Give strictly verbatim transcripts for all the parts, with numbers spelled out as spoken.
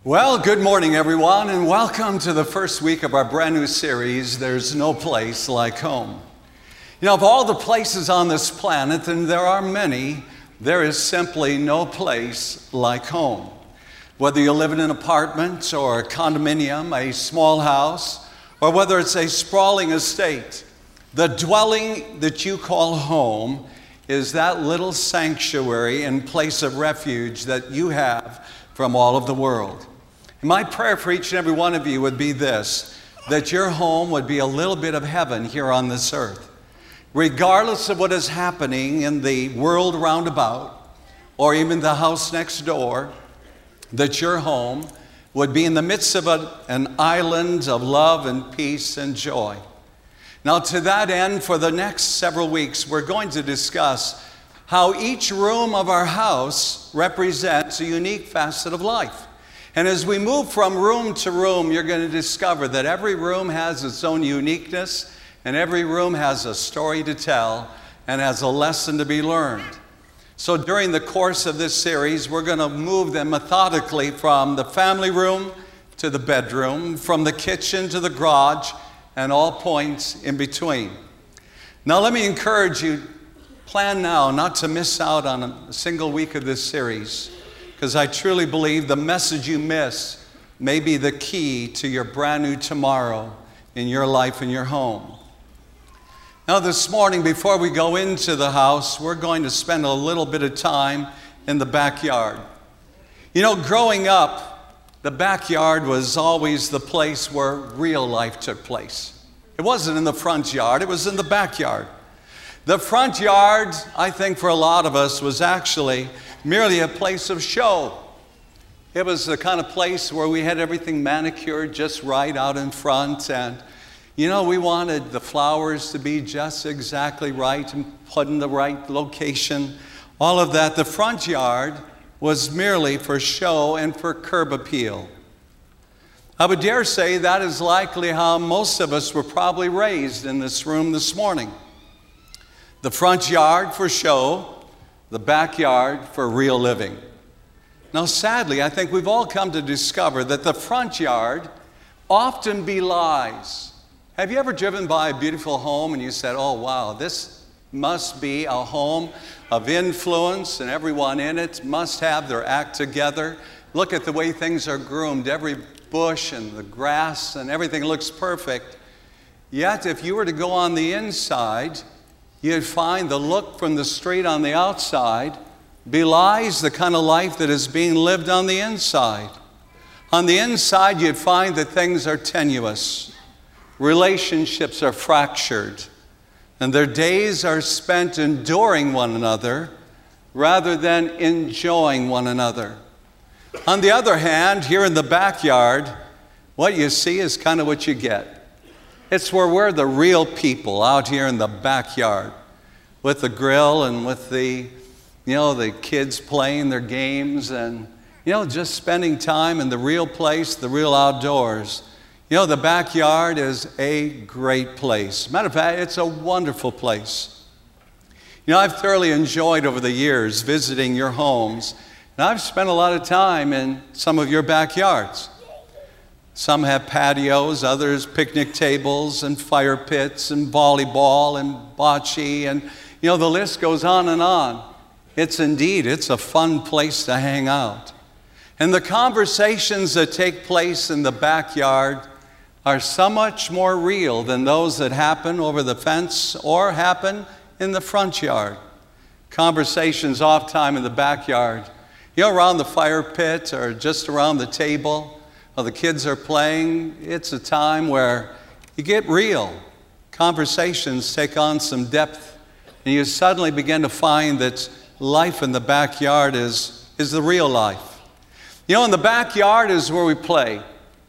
Well, good morning, everyone, and welcome to the first week of our brand new series, There's No Place Like Home. You know, of all the places on this planet, and there are many, there is simply no place like home. Whether you live in an apartment or a condominium, a small house, or whether it's a sprawling estate, the dwelling that you call home is that little sanctuary and place of refuge that you have from all of the world. And my prayer for each and every one of you would be this, that your home would be a little bit of heaven here on this earth. Regardless of what is happening in the world round about, or even the house next door, that your home would be in the midst of a, an island of love and peace and joy. Now, to that end, for the next several weeks, we're going to discuss how each room of our house represents a unique facet of life. And as we move from room to room, you're going to discover that every room has its own uniqueness, and every room has a story to tell and has a lesson to be learned. So during the course of this series, we're going to move them methodically from the family room to the bedroom, from the kitchen to the garage, and all points in between. Now let me encourage you, plan now not to miss out on a single week of this series, because I truly believe the message you miss may be the key to your brand new tomorrow in your life and your home. Now this morning, before we go into the house, we're going to spend a little bit of time in the backyard. You know, growing up, the backyard was always the place where real life took place. It wasn't in the front yard, it was in the backyard. The front yard, I think for a lot of us, was actually merely a place of show. It was the kind of place where we had everything manicured just right out in front, and you know, we wanted the flowers to be just exactly right and put in the right location. All of that. The front yard was merely for show and for curb appeal. I would dare say that is likely how most of us were probably raised in this room this morning. The front yard for show, the backyard for real living. Now, sadly, I think we've all come to discover that the front yard often belies. Have you ever driven by a beautiful home and you said, oh, wow, this must be a home of influence and everyone in it must have their act together. Look at the way things are groomed. Every bush and the grass and everything looks perfect. Yet, if you were to go on the inside, you'd find the look from the street on the outside belies the kind of life that is being lived on the inside. On the inside, you'd find that things are tenuous. Relationships are fractured. And their days are spent enduring one another rather than enjoying one another. On the other hand, here in the backyard, what you see is kind of what you get. It's where we're the real people out here in the backyard with the grill and with the, you know, the kids playing their games and, you know, just spending time in the real place, the real outdoors. You know, the backyard is a great place. Matter of fact, it's a wonderful place. You know, I've thoroughly enjoyed over the years visiting your homes, and I've spent a lot of time in some of your backyards. Some have patios, others picnic tables and fire pits and volleyball and bocce, and you know, the list goes on and on. It's indeed, it's a fun place to hang out. And the conversations that take place in the backyard are so much more real than those that happen over the fence or happen in the front yard. Conversations oftentimes in the backyard, you know, around the fire pit or just around the table, while the kids are playing, it's a time where you get real. Conversations take on some depth, and you suddenly begin to find that life in the backyard is, is the real life. You know, in the backyard is where we play.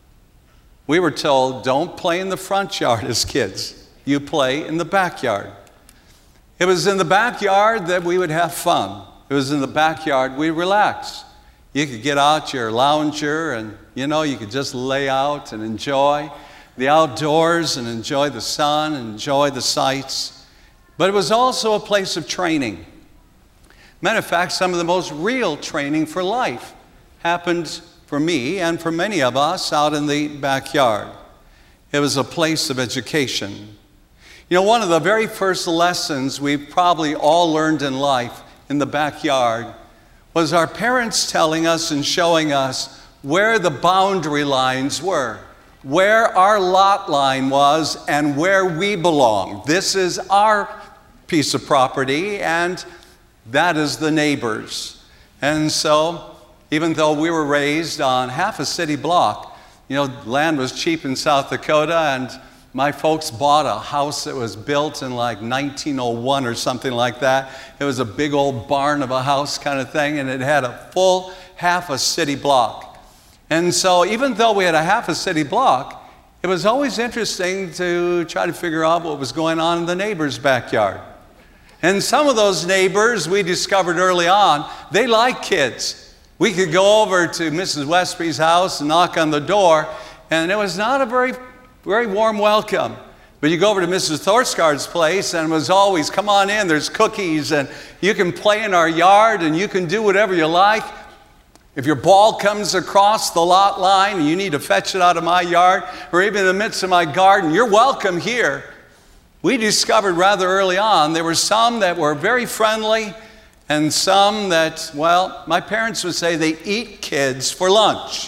We were told, don't play in the front yard as kids. You play in the backyard. It was in the backyard that we would have fun. It was in the backyard we relax. You could get out your lounger and, you know, you could just lay out and enjoy the outdoors and enjoy the sun and enjoy the sights. But it was also a place of training. Matter of fact, some of the most real training for life happened for me and for many of us out in the backyard. It was a place of education. You know, one of the very first lessons we've probably all learned in life in the backyard was our parents telling us and showing us where the boundary lines were, where our lot line was, and where we belong. This is our piece of property, and that is the neighbor's. And so, even though we were raised on half a city block, you know, land was cheap in South Dakota, and my folks bought a house that was built in like nineteen oh one or something like that. It was a big old barn of a house kind of thing, and it had a full half a city block. And so even though we had a half a city block, it was always interesting to try to figure out what was going on in the neighbor's backyard. And some of those neighbors, we discovered early on, they like kids. We could go over to Missus Westby's house and knock on the door, and it was not a very, very warm welcome. But you go over to Missus Thorsgaard's place, and it was always, come on in, there's cookies, and you can play in our yard, and you can do whatever you like. If your ball comes across the lot line, and you need to fetch it out of my yard, or even in the midst of my garden, you're welcome here. We discovered rather early on, there were some that were very friendly, and some that, well, my parents would say they eat kids for lunch.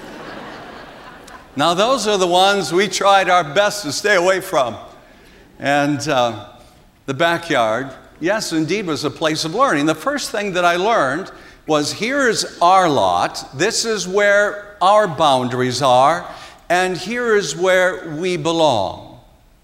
Now, those are the ones we tried our best to stay away from. And uh, the backyard, yes, indeed, was a place of learning. The first thing that I learned was, here's our lot, this is where our boundaries are, and here is where we belong.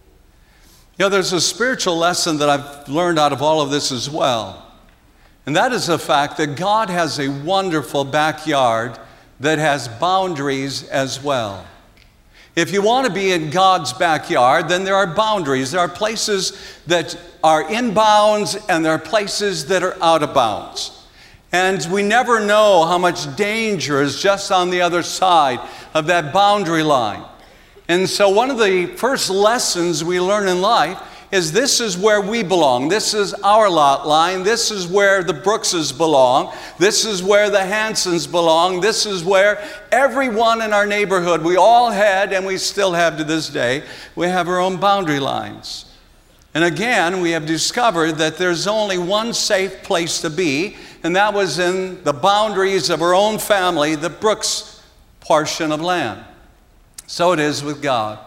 You know, there's a spiritual lesson that I've learned out of all of this as well. And that is the fact that God has a wonderful backyard that has boundaries as well. If you want to be in God's backyard, then there are boundaries. There are places that are in bounds, and there are places that are out of bounds. And we never know how much danger is just on the other side of that boundary line. And so one of the first lessons we learn in life is this is where we belong. This is our lot line. This is where the Brookses belong. This is where the Hansons belong. This is where everyone in our neighborhood, we all had, and we still have to this day, we have our own boundary lines. And again, we have discovered that there's only one safe place to be, and that was in the boundaries of our own family, the Brooks portion of land. So it is with God.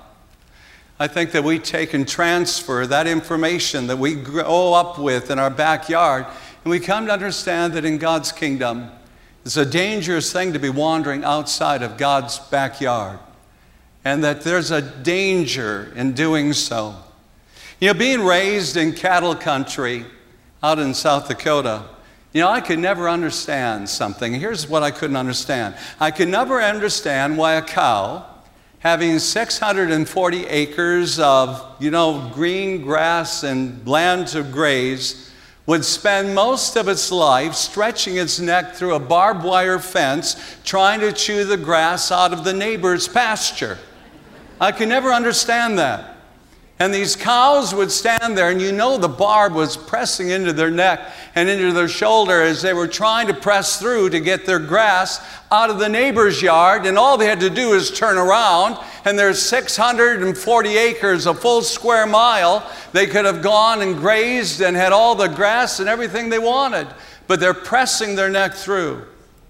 I think that we take and transfer that information that we grow up with in our backyard, and we come to understand that in God's kingdom, it's a dangerous thing to be wandering outside of God's backyard, and that there's a danger in doing so. You know, being raised in cattle country out in South Dakota, you know, I could never understand something. Here's what I couldn't understand. I could never understand why a cow, having six hundred forty acres of, you know, green grass and land to graze, would spend most of its life stretching its neck through a barbed wire fence trying to chew the grass out of the neighbor's pasture. I could never understand that. And these cows would stand there, and you know the barb was pressing into their neck and into their shoulder as they were trying to press through to get their grass out of the neighbor's yard, and all they had to do is turn around, and there's six hundred forty acres, a full square mile. They could have gone and grazed and had all the grass and everything they wanted, but they're pressing their neck through.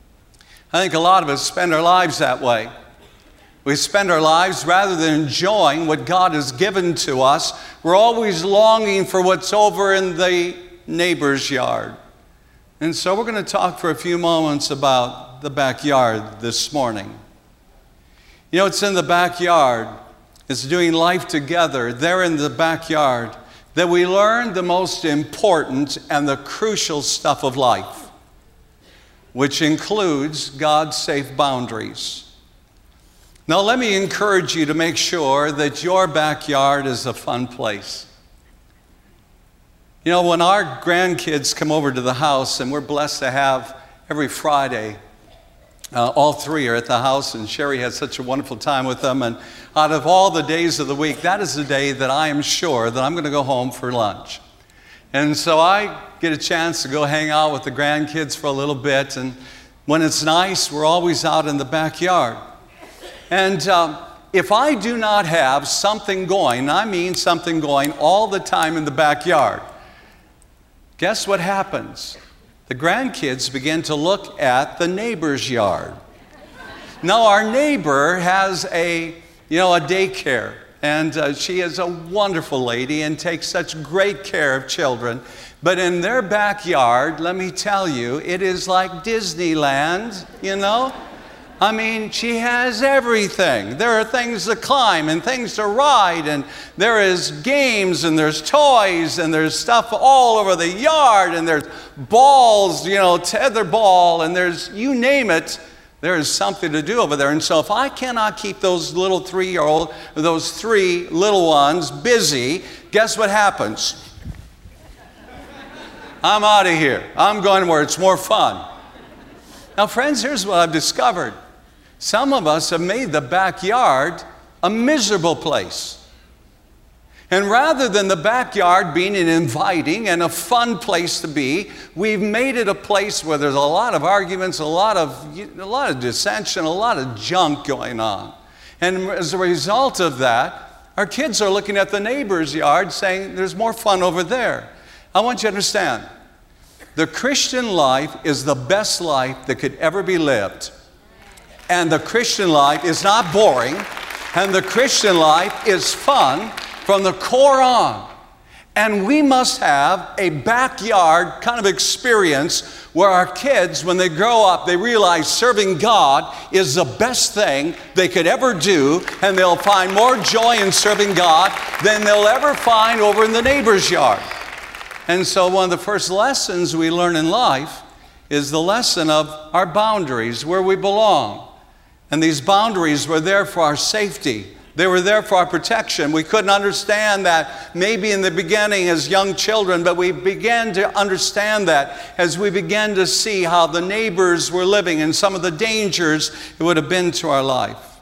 I think a lot of us spend our lives that way. We spend our lives, rather than enjoying what God has given to us, we're always longing for what's over in the neighbor's yard. And so we're going to talk for a few moments about the backyard this morning. You know, it's in the backyard, it's doing life together, there in the backyard, that we learn the most important and the crucial stuff of life, which includes God's safe boundaries. Now, let me encourage you to make sure that your backyard is a fun place. You know, when our grandkids come over to the house, and we're blessed to have every Friday, uh, all three are at the house, and Sherry has such a wonderful time with them. And out of all the days of the week, that is the day that I am sure that I'm going to go home for lunch. And so I get a chance to go hang out with the grandkids for a little bit, and When it's nice, we're always out in the backyard. And um, if I do not have something going, I mean something going all the time in the backyard, guess what happens? The grandkids begin to look at the neighbor's yard. Now, our neighbor has a, you know, a daycare, and uh, she is a wonderful lady and takes such great care of children. But in their backyard, let me tell you, it is like Disneyland, you know? I mean, she has everything. There are things to climb and things to ride, and there is games and there's toys and there's stuff all over the yard, and there's balls, you know, tether ball, and there's, you name it, there is something to do over there. And so if I cannot keep those little three-year-old, those three little ones busy, guess what happens? I'm out of here. I'm going where it's more fun. Now, friends, here's what I've discovered. Some of us have made the backyard a miserable place. And rather than the backyard being an inviting and a fun place to be, we've made it a place where there's a lot of arguments, a lot of, a lot of dissension, a lot of junk going on. And as a result of that, our kids are looking at the neighbor's yard saying, there's more fun over there. I want you to understand, the Christian life is the best life that could ever be lived. And the Christian life is not boring, and the Christian life is fun from the core on. And we must have a backyard kind of experience where our kids, when they grow up, they realize serving God is the best thing they could ever do, and they'll find more joy in serving God than they'll ever find over in the neighbor's yard. And so one of the first lessons we learn in life is the lesson of our boundaries, where we belong. And these boundaries were there for our safety. They were there for our protection. We couldn't understand that maybe in the beginning as young children, but we began to understand that as we began to see how the neighbors were living and some of the dangers it would have been to our life.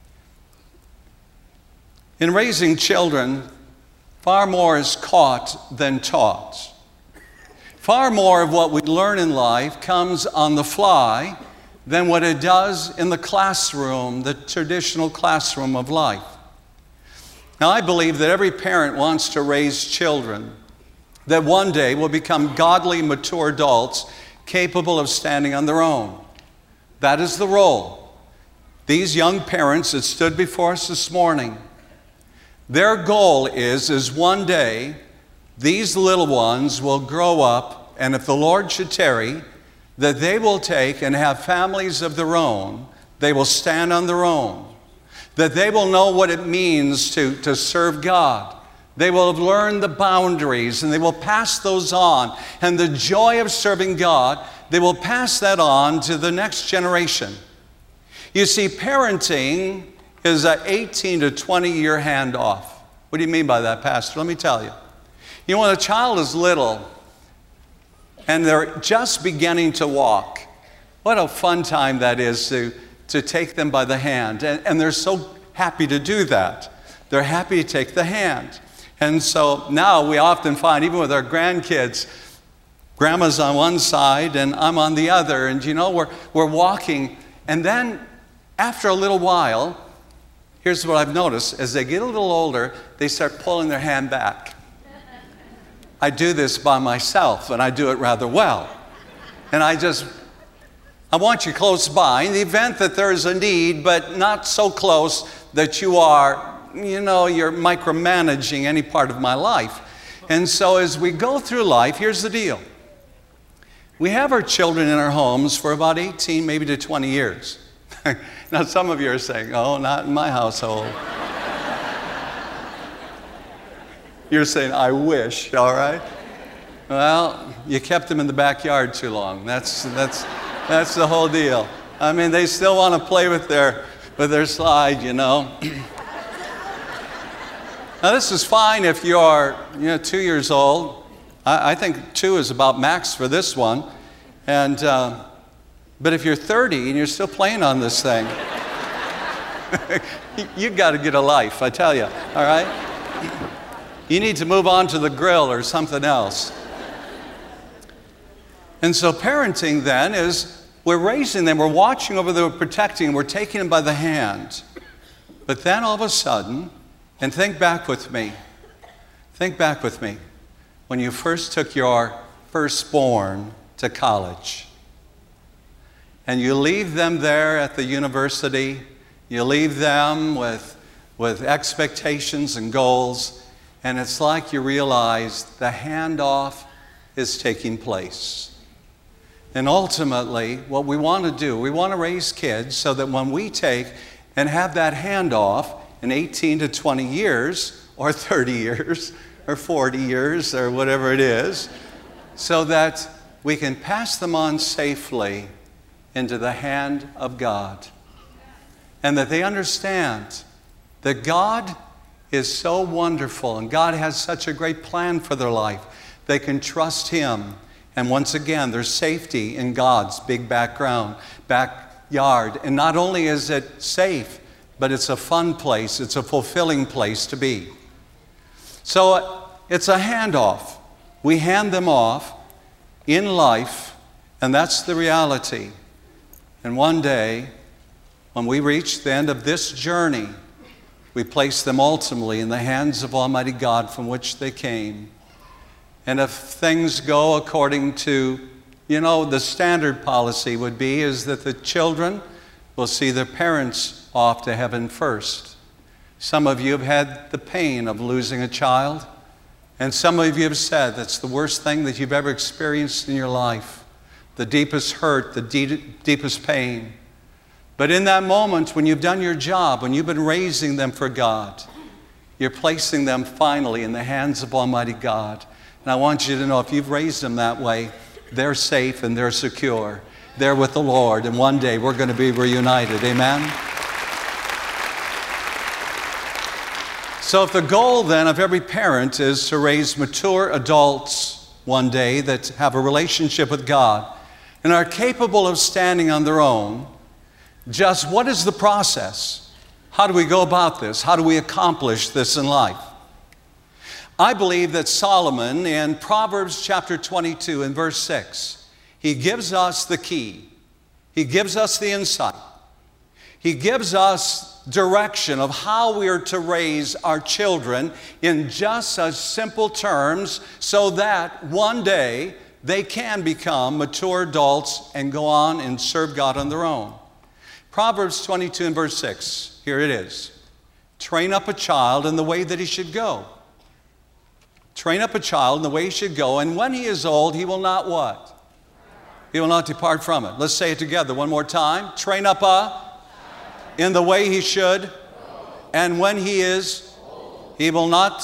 In raising children, far more is caught than taught. Far more of what we learn in life comes on the fly than what it does in the classroom, the traditional classroom of life. Now, I believe that every parent wants to raise children that one day will become godly, mature adults capable of standing on their own. That is the role. These young parents that stood before us this morning, their goal is, is one day these little ones will grow up, and if the Lord should tarry, that they will take and have families of their own. They will stand on their own. That they will know what it means to, to serve God. They will have learned the boundaries, and they will pass those on. And the joy of serving God, they will pass that on to the next generation. You see, parenting is an eighteen to twenty year handoff. What do you mean by that, Pastor? Let me tell you. You know, when a child is little and they're just beginning to walk, what a fun time that is to, to take them by the hand. And, and they're so happy to do that. They're happy to take the hand. And so now we often find, even with our grandkids, Grandma's on one side and I'm on the other. And you know, we're, we're walking. And then after a little while, here's what I've noticed. As they get a little older, they start pulling their hand back. I do this by myself, and I do it rather well. And I just, I want you close by in the event that there is a need, but not so close that you are, you know, you're micromanaging any part of my life. And so as we go through life, here's the deal. We have our children in our homes for about eighteen, maybe to twenty years. Now, some of you are saying, oh, not in my household. You're saying, I wish, all right? Well, you kept them in the backyard too long. That's, that's, that's the whole deal. I mean, they still want to play with their, with their slide, you know. Now, this is fine if you're, you know, two years old. I, I think two is about max for this one. And, uh, but if you're thirty and you're still playing on this thing, you've got to get a life, I tell you, all right? You need to move on to the grill or something else. And so parenting then is we're raising them, we're watching over them, we're protecting, we're taking them by the hand. But then all of a sudden, and think back with me, think back with me, when you first took your firstborn to college, and you leave them there at the university, you leave them with, with expectations and goals, and it's like you realize the handoff is taking place. And ultimately, what we want to do, we want to raise kids so that when we take and have that handoff in eighteen to twenty years, or thirty years, or forty years, or whatever it is, so that we can pass them on safely into the hand of God. And that they understand that God is so wonderful and God has such a great plan for their life. They can trust Him. And once again, there's safety in God's big background, backyard. And not only is it safe, but it's a fun place. It's a fulfilling place to be. So it's a handoff. We hand them off in life, and that's the reality. And one day, when we reach the end of this journey, we place them ultimately in the hands of Almighty God from which they came. And if things go according to, you know, the standard policy would be is that the children will see their parents off to heaven first. Some of you have had the pain of losing a child, and some of you have said that's the worst thing that you've ever experienced in your life, the deepest hurt, the de- deepest pain. But in that moment, when you've done your job, when you've been raising them for God, you're placing them finally in the hands of Almighty God. And I want you to know, if you've raised them that way, they're safe and they're secure. They're with the Lord, and one day we're going to be reunited. Amen? So if the goal then of every parent is to raise mature adults one day that have a relationship with God and are capable of standing on their own, just what is the process? How do we go about this? How do we accomplish this in life? I believe that Solomon in Proverbs chapter twenty-two and verse six, he gives us the key. He gives us the insight. He gives us direction of how we are to raise our children in just such simple terms so that one day they can become mature adults and go on and serve God on their own. Proverbs twenty-two and verse six, here it is. Train up a child in the way that he should go. Train up a child in the way he should go, and when he is old, he will not what? He will not depart from it. Let's say it together one more time. Train up a in the way he should, and when he is, he will not,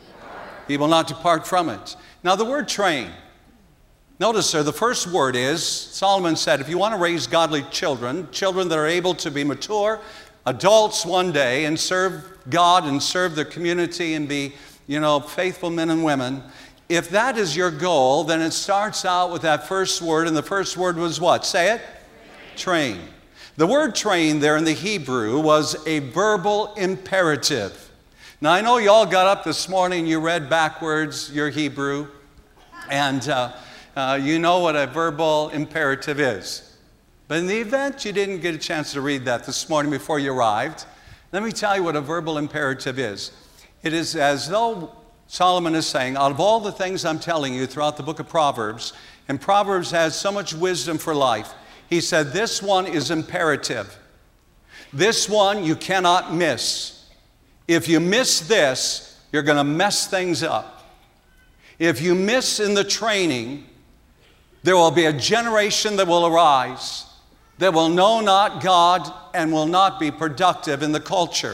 he will not depart from it. Now the word train, notice sir, the first word is, Solomon said, if you want to raise godly children, children that are able to be mature, adults one day and serve God and serve their community and be, you know, faithful men and women, if that is your goal, then it starts out with that first word, and the first word was what? Say it. Train. Train. The word train there in the Hebrew was a verbal imperative. Now I know you all got up this morning, you read backwards your Hebrew, and uh, uh, you know what a verbal imperative is. But in the event you didn't get a chance to read that this morning before you arrived, let me tell you what a verbal imperative is. It is as though Solomon is saying, out of all the things I'm telling you throughout the book of Proverbs, and Proverbs has so much wisdom for life, he said, this one is imperative. This one you cannot miss. If you miss this, you're going to mess things up. If you miss in the training, there will be a generation that will arise that will know not God and will not be productive in the culture.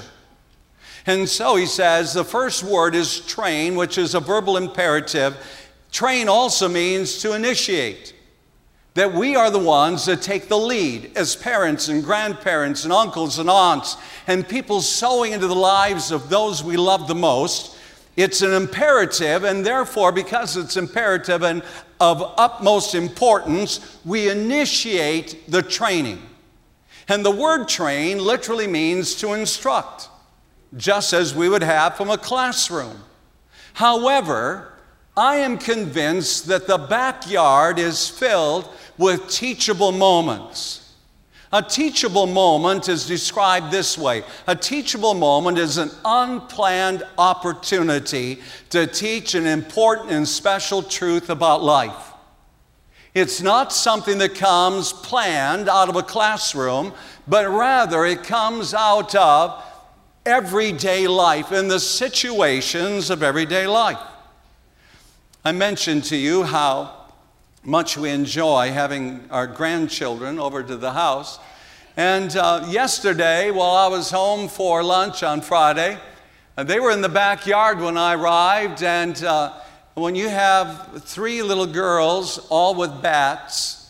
And so he says the first word is train, which is a verbal imperative. Train also means to initiate. That we are the ones that take the lead as parents and grandparents and uncles and aunts and people sowing into the lives of those we love the most. It's an imperative, and therefore, because it's imperative and of utmost importance, we initiate the training. And the word train literally means to instruct, just as we would have from a classroom. However, I am convinced that the backyard is filled with teachable moments. A teachable moment is described this way. A teachable moment is an unplanned opportunity to teach an important and special truth about life. It's not something that comes planned out of a classroom, but rather it comes out of everyday life, in the situations of everyday life. I mentioned to you how much we enjoy having our grandchildren over to the house. And uh, yesterday, while I was home for lunch on Friday, uh, they were in the backyard when I arrived. And uh, when you have three little girls, all with bats,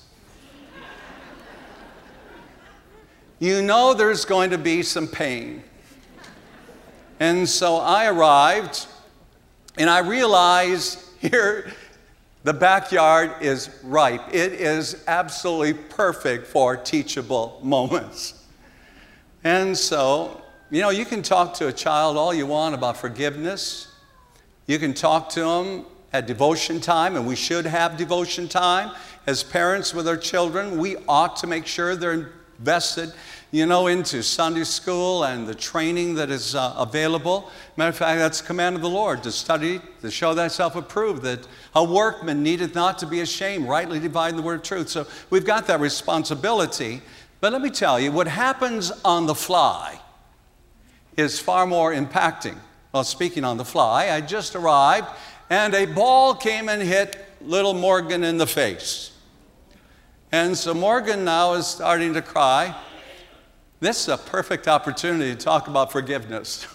you know there's going to be some pain. And so I arrived, and I realized here, the backyard is ripe. It is absolutely perfect for teachable moments. And so, you know, you can talk to a child all you want about forgiveness. You can talk to them at devotion time, and we should have devotion time. As parents with our children, we ought to make sure they're invested, you know, into Sunday school and the training that is uh, available. Matter of fact, that's the command of the Lord, to study, to show thyself approved, that a workman needeth not to be ashamed, rightly dividing the word of truth. So we've got that responsibility. But let me tell you, what happens on the fly is far more impacting. Well, speaking on the fly, I just arrived, and a ball came and hit little Morgan in the face. And so Morgan now is starting to cry. This is a perfect opportunity to talk about forgiveness.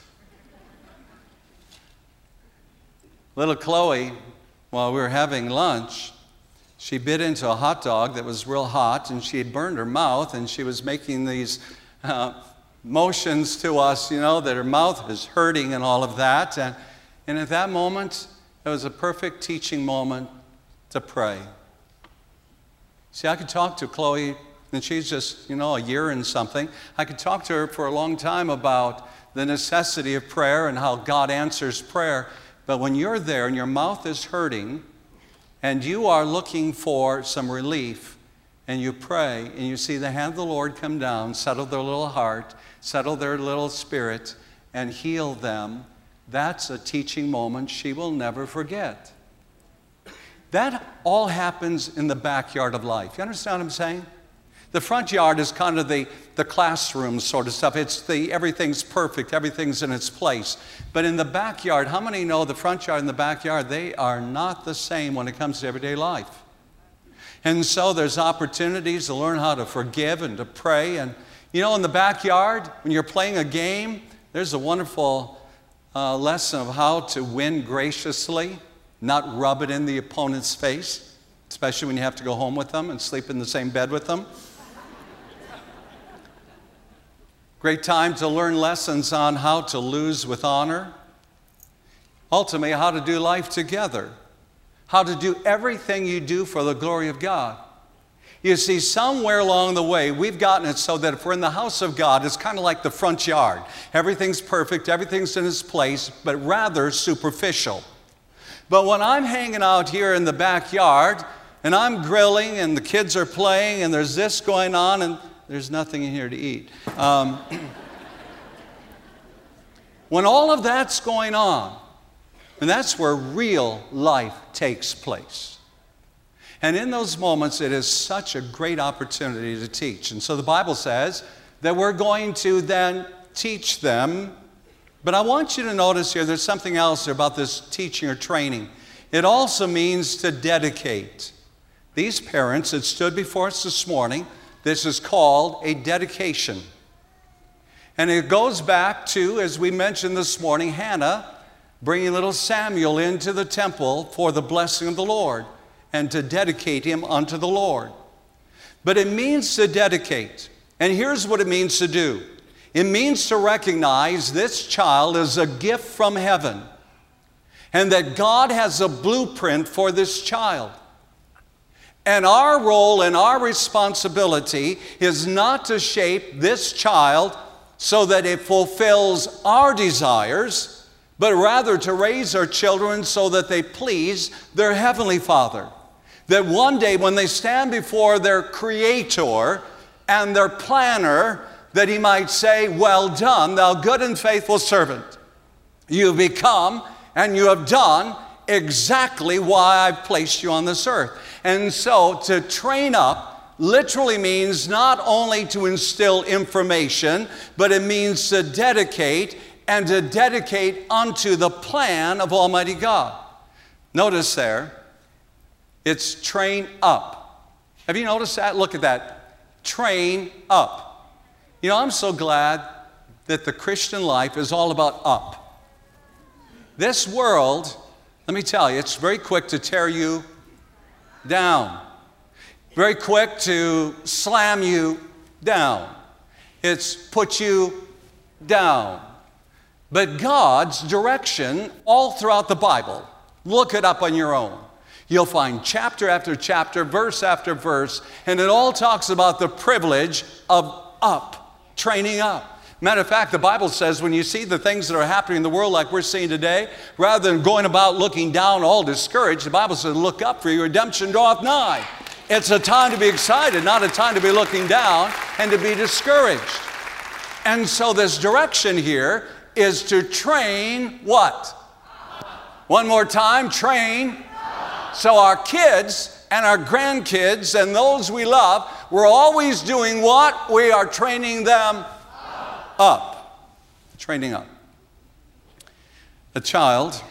Little Chloe, while we were having lunch, she bit into a hot dog that was real hot, and she had burned her mouth, and she was making these uh, motions to us, you know, that her mouth is hurting and all of that. And, and at that moment, it was a perfect teaching moment to pray. See, I could talk to Chloe, and she's just, you know, a year and something. I could talk to her for a long time about the necessity of prayer and how God answers prayer. But when you're there and your mouth is hurting and you are looking for some relief, and you pray and you see the hand of the Lord come down, settle their little heart, settle their little spirit, and heal them, that's a teaching moment she will never forget. That all happens in the backyard of life. You understand what I'm saying? The front yard is kind of the, the classroom sort of stuff. It's the everything's perfect, everything's in its place. But in the backyard, how many know the front yard and the backyard, they are not the same when it comes to everyday life. And so there's opportunities to learn how to forgive and to pray. And you know, in the backyard, when you're playing a game, there's a wonderful uh, lesson of how to win graciously, not rub it in the opponent's face, especially when you have to go home with them and sleep in the same bed with them. Great time to learn lessons on how to lose with honor. Ultimately, how to do life together. How to do everything you do for the glory of God. You see, somewhere along the way, we've gotten it so that if we're in the house of God, it's kind of like the front yard. Everything's perfect, everything's in its place, but rather superficial. But when I'm hanging out here in the backyard, and I'm grilling, and the kids are playing, and there's this going on, and there's nothing in here to eat. Um, when all of that's going on, and that's where real life takes place. And in those moments, it is such a great opportunity to teach. And so the Bible says that we're going to then teach them. But I want you to notice here, there's something else about this teaching or training. It also means to dedicate. These parents that stood before us this morning, this is called a dedication. And it goes back to, as we mentioned this morning, Hannah bringing little Samuel into the temple for the blessing of the Lord and to dedicate him unto the Lord. But it means to dedicate. And here's what it means to do. It means to recognize this child as a gift from heaven and that God has a blueprint for this child. And our role and our responsibility is not to shape this child so that it fulfills our desires, but rather to raise our children so that they please their Heavenly Father. That one day when they stand before their Creator and their Planner, that He might say, "Well done, thou good and faithful servant. You have become and you have done exactly why I've placed you on this earth." And so to train up literally means not only to instill information, but it means to dedicate, and to dedicate unto the plan of Almighty God. Notice there, it's train up. Have you noticed that? Look at that. Train up. You know, I'm so glad that the Christian life is all about up. This world, let me tell you, it's very quick to tear you down. Very quick to slam you down. It's put you down. But God's direction all throughout the Bible, look it up on your own. You'll find chapter after chapter, verse after verse, and it all talks about the privilege of up, training up. Matter of fact, the Bible says when you see the things that are happening in the world like we're seeing today, rather than going about looking down all discouraged, the Bible says look up, for your redemption draweth nigh. It's a time to be excited, not a time to be looking down and to be discouraged. And so this direction here is to train what? One more time, train. So our kids and our grandkids and those we love, we're always doing what? We are training them up. Training up. A child,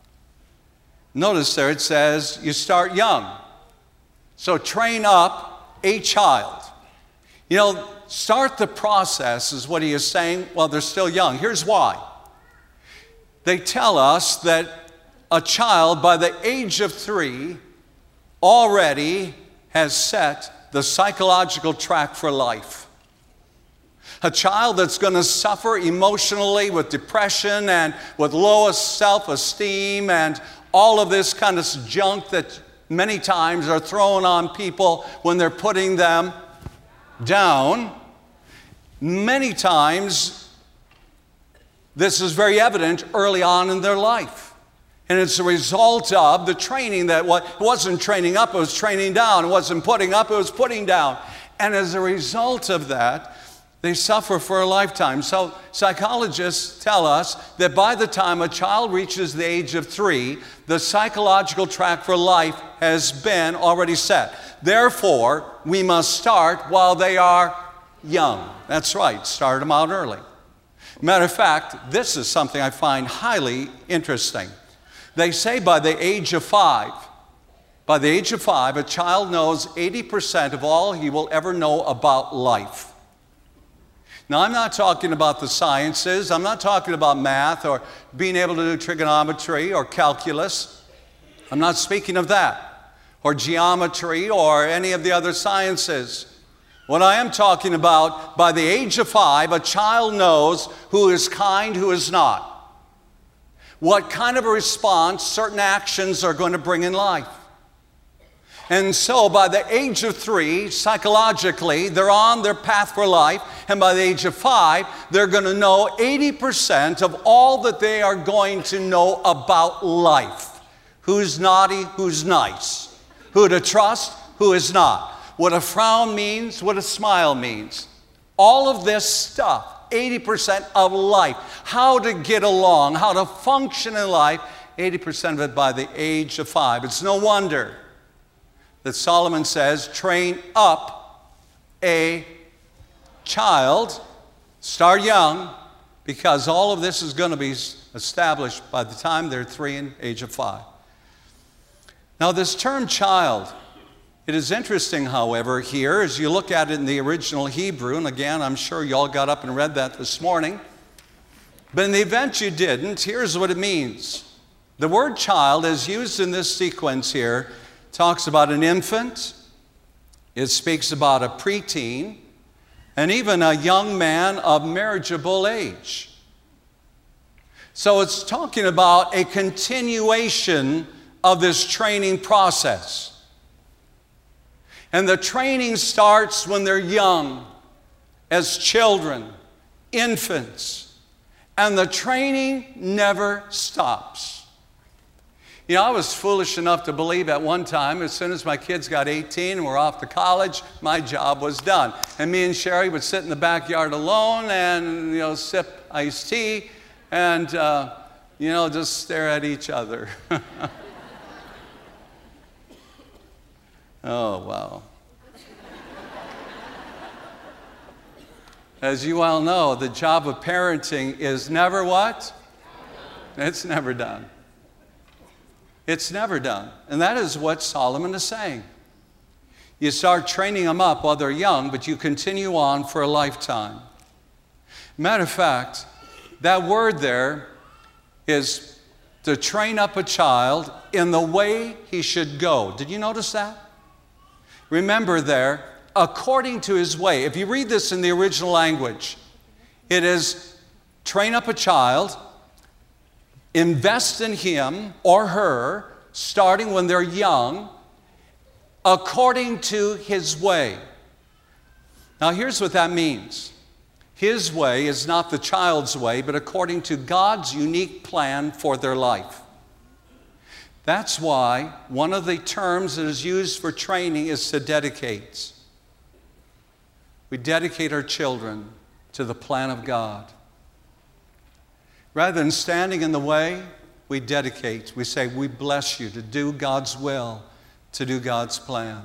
notice there it says you start young. So train up a child. You know, start the process is what he is saying while they're still young. Here's why. They tell us that a child by the age of three already has set the psychological track for life. A child that's going to suffer emotionally with depression and with low self-esteem and all of this kind of junk that many times are thrown on people when they're putting them down. Many times this is very evident early on in their life. And it's a result of the training that what, it wasn't training up, it was training down. It wasn't putting up, it was putting down. And as a result of that, they suffer for a lifetime. So psychologists tell us that by the time a child reaches the age of three, the psychological track for life has been already set. Therefore, we must start while they are young. That's right, start them out early. Matter of fact, this is something I find highly interesting. They say by the age of five, by the age of five, a child knows eighty percent of all he will ever know about life. Now, I'm not talking about the sciences. I'm not talking about math or being able to do trigonometry or calculus. I'm not speaking of that, or geometry or any of the other sciences. What I am talking about, by the age of five, a child knows who is kind, who is not. What kind of a response certain actions are going to bring in life. And so by the age of three, psychologically, they're on their path for life. And by the age of five, they're going to know eighty percent of all that they are going to know about life. Who's naughty, who's nice. Who to trust, who is not. What a frown means, what a smile means. All of this stuff, eighty percent of life. How to get along, how to function in life, eighty percent of it by the age of five. It's no wonder that Solomon says, train up a child, start young, because all of this is going to be established by the time they're three and age of five. Now this term child, it is interesting, however, here, as you look at it in the original Hebrew, and again, I'm sure you all got up and read that this morning, but in the event you didn't, here's what it means. The word child, as used in this sequence here, talks about an infant, it speaks about a preteen, and even a young man of marriageable age. So it's talking about a continuation of this training process. And the training starts when they're young, as children, infants. And the training never stops. You know, I was foolish enough to believe at one time, as soon as my kids got eighteen and were off to college, my job was done. And me and Sherry would sit in the backyard alone and, you know, sip iced tea and, uh, you know, just stare at each other. Oh, wow. As you all know, the job of parenting is never what? It's never done. It's never done. And that is what Solomon is saying. You start training them up while they're young, but you continue on for a lifetime. Matter of fact, that word there is to train up a child in the way he should go. Did you notice that? Remember there, according to his way. If you read this in the original language, it is train up a child, invest in him or her, starting when they're young, according to his way. Now here's what that means. His way is not the child's way, but according to God's unique plan for their life. That's why one of the terms that is used for training is to dedicate. We dedicate our children to the plan of God. Rather than standing in the way, we dedicate. We say, we bless you to do God's will, to do God's plan.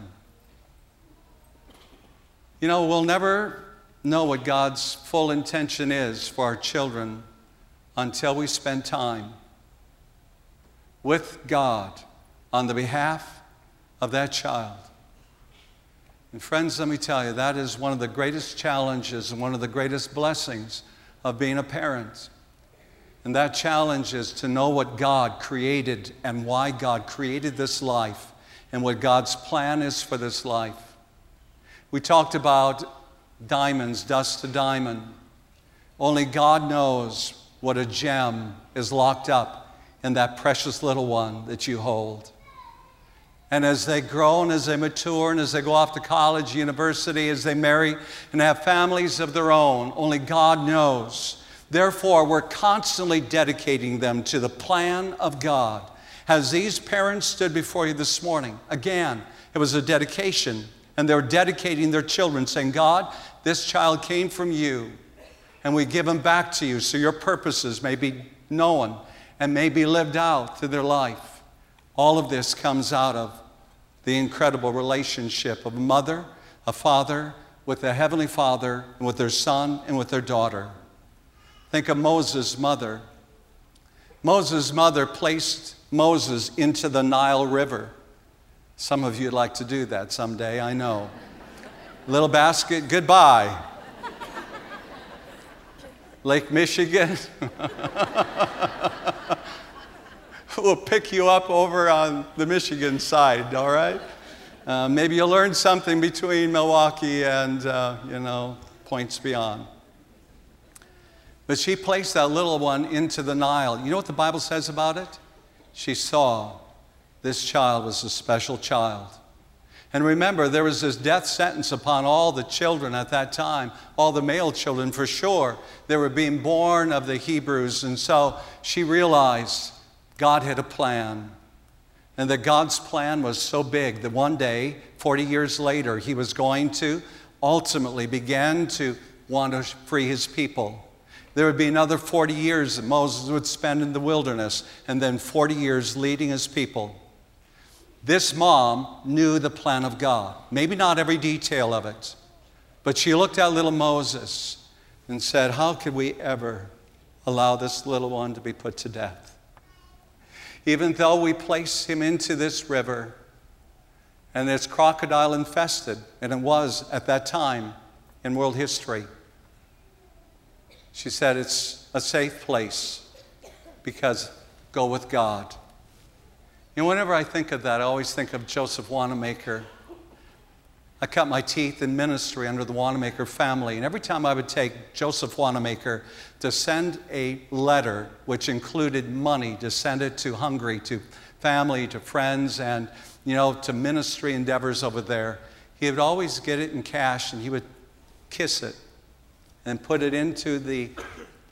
You know, we'll never know what God's full intention is for our children until we spend time with God on the behalf of that child. And friends, let me tell you, that is one of the greatest challenges and one of the greatest blessings of being a parent. And that challenge is to know what God created and why God created this life and what God's plan is for this life. We talked about diamonds, dust to diamond. Only God knows what a gem is locked up in that precious little one that you hold. And as they grow and as they mature and as they go off to college, university, as they marry and have families of their own, only God knows. Therefore, we're constantly dedicating them to the plan of God. As these parents stood before you this morning, again, it was a dedication. And they were dedicating their children, saying, God, this child came from you, and we give him back to you so your purposes may be known and may be lived out through their life. All of this comes out of the incredible relationship of a mother, a father, with a heavenly Father, and with their son and with their daughter. Think of Moses' mother. Moses' mother placed Moses into the Nile River. Some of you would like to do that someday, I know. Little basket, goodbye. Lake Michigan. We'll pick you up over on the Michigan side, all right? Uh, maybe you'll learn something between Milwaukee and, uh, you know, points beyond. But she placed that little one into the Nile. You know what the Bible says about it? She saw this child was a special child. And remember, there was this death sentence upon all the children at that time, all the male children for sure. They were being born of the Hebrews. And so she realized God had a plan. And that God's plan was so big that one day, forty years later, he was going to ultimately begin to want to free his people. There would be another forty years that Moses would spend in the wilderness, and then forty years leading his people. This mom knew the plan of God. Maybe not every detail of it, but she looked at little Moses and said, how could we ever allow this little one to be put to death? Even though we place him into this river, and it's crocodile infested, and it was at that time in world history. She said, it's a safe place because go with God. And whenever I think of that, I always think of Joseph Wanamaker. I cut my teeth in ministry under the Wanamaker family, and every time I would take Joseph Wanamaker to send a letter, which included money, to send it to Hungary, to family, to friends, and, you know, to ministry endeavors over there, he would always get it in cash, and he would kiss it and put it into the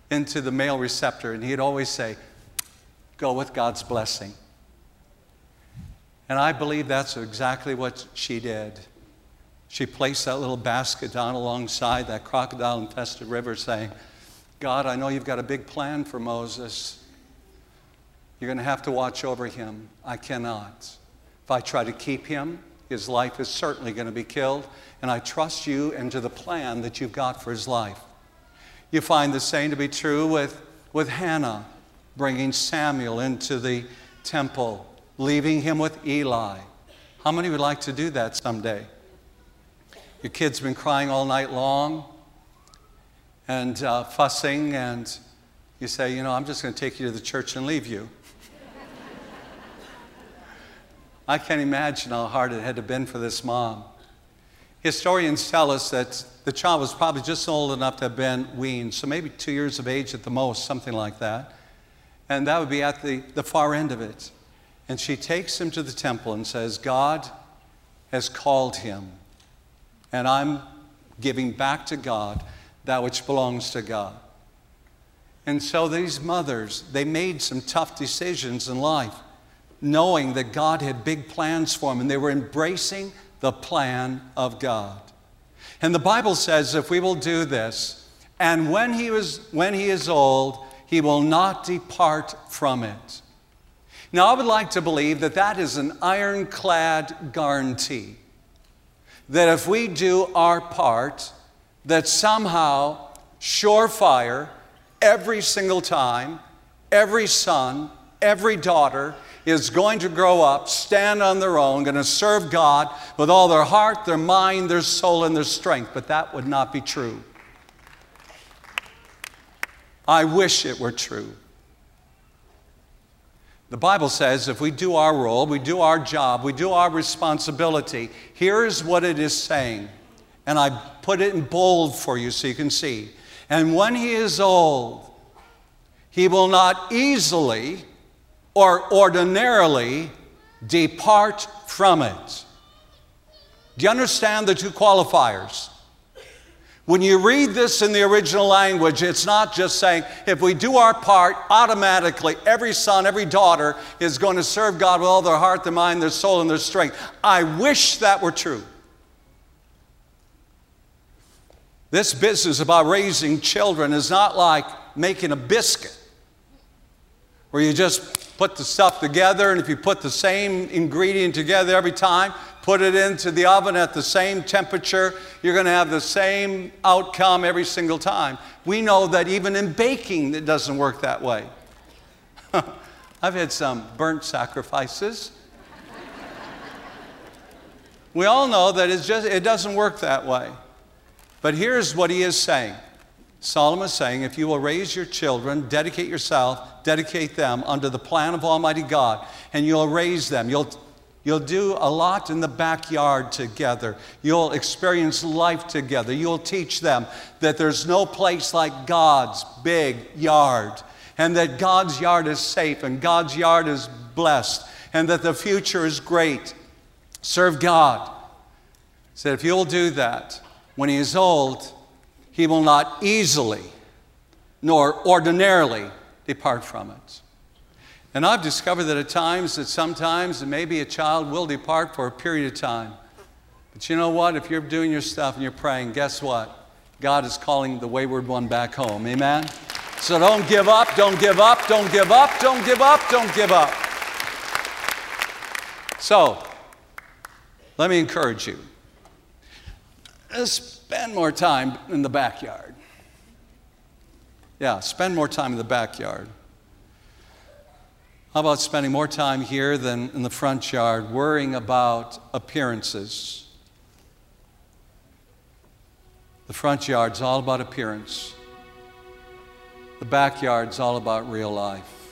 into the male receptor, and he'd always say, "Go with God's blessing." And I believe that's exactly what she did. She placed that little basket down alongside that crocodile-infested river, saying, "God, I know you've got a big plan for Moses. You're going to have to watch over him. I cannot. If I try to keep him, his life is certainly going to be killed, and I trust you into the plan that you've got for his life." You find the same to be true with, with Hannah, bringing Samuel into the temple, leaving him with Eli. How many would like to do that someday? Your kid's been crying all night long and uh, fussing, and you say, "You know, I'm just going to take you to the church and leave you." I can't imagine how hard it had to have been for this mom. Historians tell us that the child was probably just old enough to have been weaned, so maybe two years of age at the most, something like that. And that would be at the, the far end of it. And she takes him to the temple and says, "God has called him, and I'm giving back to God that which belongs to God." And so these mothers, they made some tough decisions in life, knowing that God had big plans for them, and they were embracing the plan of God. And the Bible says if we will do this, and when he, was, when he is old, he will not depart from it. Now, I would like to believe that that is an ironclad guarantee, that if we do our part, that somehow, surefire, every single time, every son, every daughter is going to grow up, stand on their own, going to serve God with all their heart, their mind, their soul, and their strength. But that would not be true. I wish it were true. The Bible says if we do our role, we do our job, we do our responsibility, here's what it is saying. And I put it in bold for you so you can see. And when he is old, he will not easily or ordinarily depart from it. Do you understand the two qualifiers? When you read this in the original language, it's not just saying, if we do our part, automatically every son, every daughter is going to serve God with all their heart, their mind, their soul, and their strength. I wish that were true. This business about raising children is not like making a biscuit, where you just put the stuff together, and if you put the same ingredient together every time, put it into the oven at the same temperature, you're going to have the same outcome every single time. We know that even in baking, it doesn't work that way. I've had some burnt sacrifices. We all know that it's just, it doesn't work that way. But here's what he is saying. Solomon is saying, if you will raise your children, dedicate yourself, dedicate them under the plan of Almighty God, and you'll raise them. You'll, you'll do a lot in the backyard together. You'll experience life together. You'll teach them that there's no place like God's big yard, and that God's yard is safe, and God's yard is blessed, and that the future is great. Serve God. He said, if you'll do that, when he is old, he will not easily nor ordinarily depart from it. And I've discovered that at times, that sometimes, maybe a child will depart for a period of time. But you know what? If you're doing your stuff and you're praying, guess what? God is calling the wayward one back home. Amen? So don't give up, don't give up, don't give up, don't give up, don't give up. So, let me encourage you. Spend more time in the backyard. Yeah, spend more time in the backyard. How about spending more time here than in the front yard, worrying about appearances? The front yard's all about appearance. The backyard's all about real life.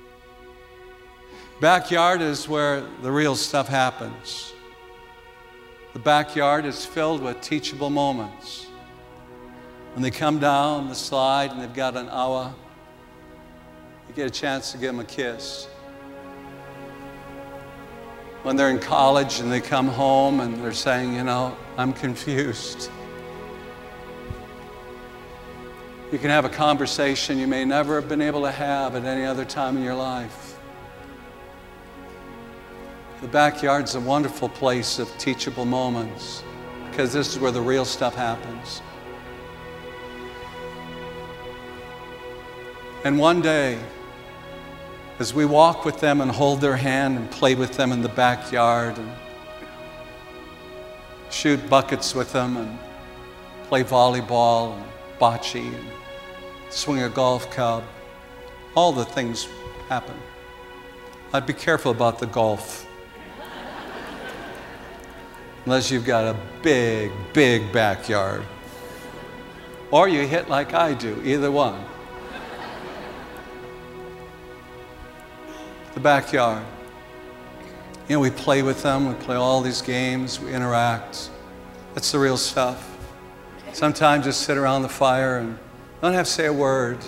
Backyard is where the real stuff happens. The backyard is filled with teachable moments. When they come down the slide and they've got an hour, you get a chance to give them a kiss. When they're in college and they come home and they're saying, you know, I'm confused. You can have a conversation you may never have been able to have at any other time in your life. The backyard's a wonderful place of teachable moments because this is where the real stuff happens. And one day, as we walk with them and hold their hand and play with them in the backyard and shoot buckets with them and play volleyball and bocce and swing a golf club, all the things happen. I'd be careful about the golf. Unless you've got a big, big backyard. Or you hit like I do, either one. The backyard. You know, we play with them, we play all these games, we interact. That's the real stuff. Sometimes just sit around the fire and don't have to say a word.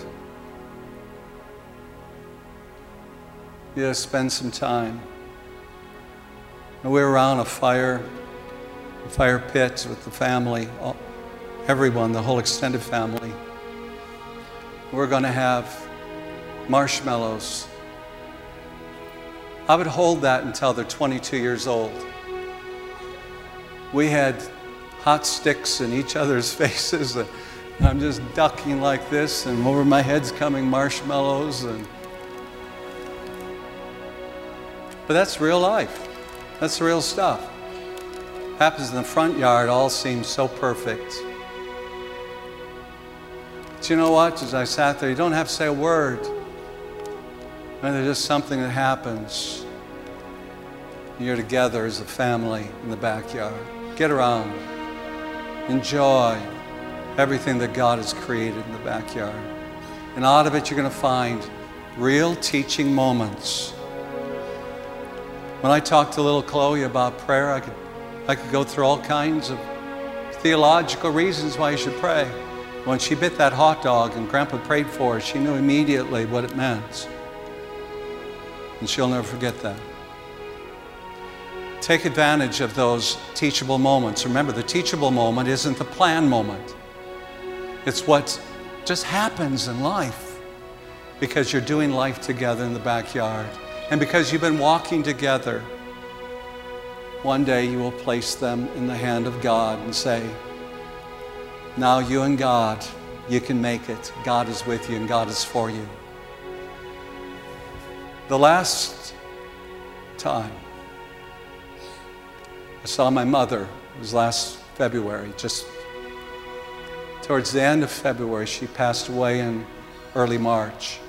You just spend some time. And we're around a fire, a fire pit with the family, all, everyone, the whole extended family. We're going to have marshmallows. I would hold that until they're twenty-two years old. We had hot sticks in each other's faces. And I'm just ducking like this, and over my head's coming marshmallows. And but that's real life. That's the real stuff. Happens in the front yard, all seems so perfect. But you know what? As I sat there, you don't have to say a word. And there's just something that happens. You're together as a family in the backyard. Get around. Enjoy everything that God has created in the backyard. And out of it, you're going to find real teaching moments. When I talked to little Chloe about prayer, I could, I could go through all kinds of theological reasons why you should pray. When she bit that hot dog and Grandpa prayed for her, she knew immediately what it meant. And she'll never forget that. Take advantage of those teachable moments. Remember, the teachable moment isn't the plan moment. It's what just happens in life because you're doing life together in the backyard. And because you've been walking together, one day you will place them in the hand of God and say, now you and God, you can make it. God is with you and God is for you. The last time I saw my mother, it was last February, just towards the end of February. She passed away in early March.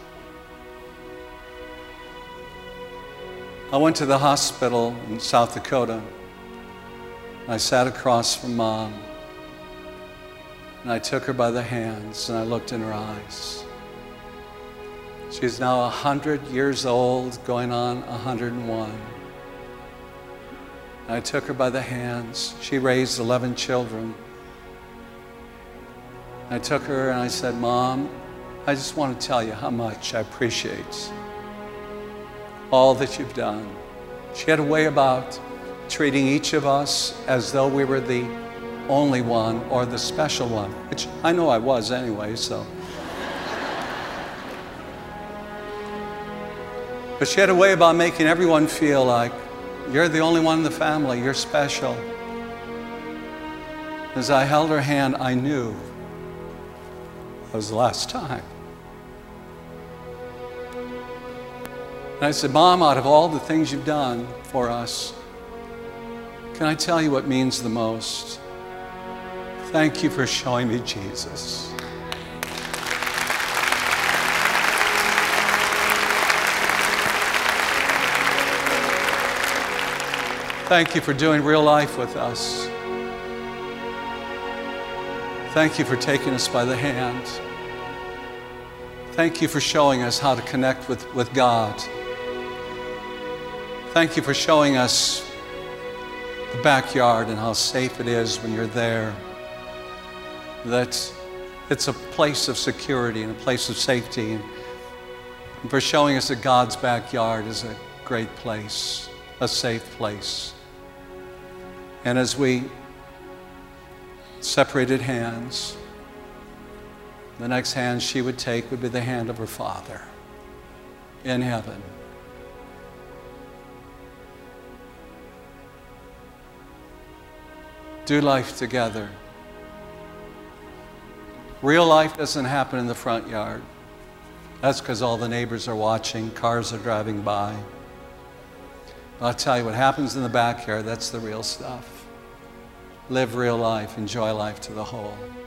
I went to the hospital in South Dakota. I sat across from Mom, and I took her by the hands and I looked in her eyes. She's now one hundred years old, going on one hundred and one. I took her by the hands. She raised eleven children. I took her and I said, Mom, I just want to tell you how much I appreciate all that you've done. She had a way about treating each of us as though we were the only one or the special one, which I know I was anyway, so. But she had a way about making everyone feel like you're the only one in the family, you're special. As I held her hand, I knew it was the last time. And I said, Mom, out of all the things you've done for us, can I tell you what means the most? Thank you for showing me Jesus. Thank you for doing real life with us. Thank you for taking us by the hand. Thank you for showing us how to connect with, with God. Thank you for showing us the backyard and how safe it is when you're there. That it's a place of security and a place of safety. And for showing us that God's backyard is a great place, a safe place. And as we separated hands, The next hand she would take would be the hand of her Father in heaven. Do life together. Real life doesn't happen in the front yard. That's because all the neighbors are watching, cars are driving by. But I'll tell you what happens in the backyard, that's the real stuff. Live real life, enjoy life to the whole.